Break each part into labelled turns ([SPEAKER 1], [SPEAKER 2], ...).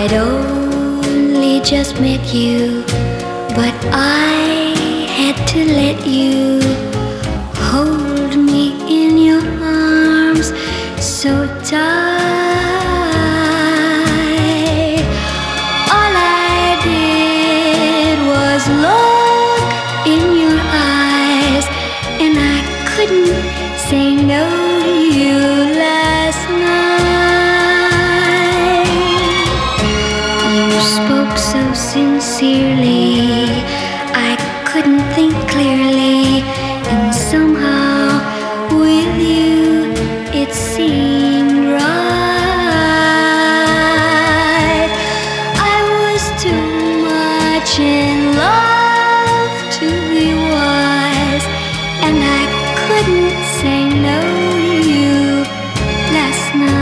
[SPEAKER 1] I'd only just met you, but I had to let you hold me in your arms so tight. All I did was look in your eyes, and I couldn't say no to you last night. You spoke so sincerely, I couldn't think clearly, and somehow with you it seemed right. I was too much in love to be wise, and I couldn't say no to you last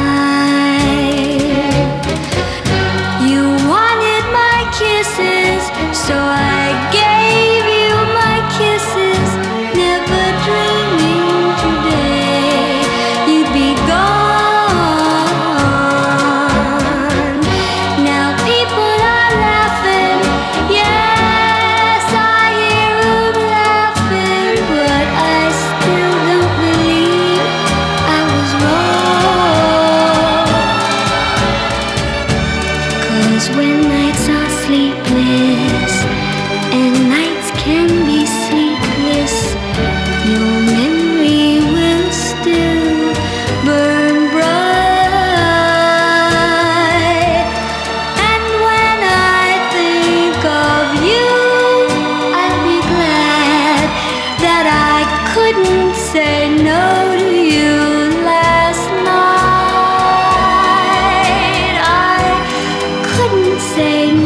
[SPEAKER 1] night. You wanted my kisses, so I gave you my kisses, never dreaming today you'd be gone. Now people are laughing, yes, I hear them laughing, but I still don't believe I was wrong. 'Cause when nights are sleepless and nights can be sleepless, your memory will still burn bright. And when I think of you, I'll be glad that I couldn't say no to you last night. I couldn't say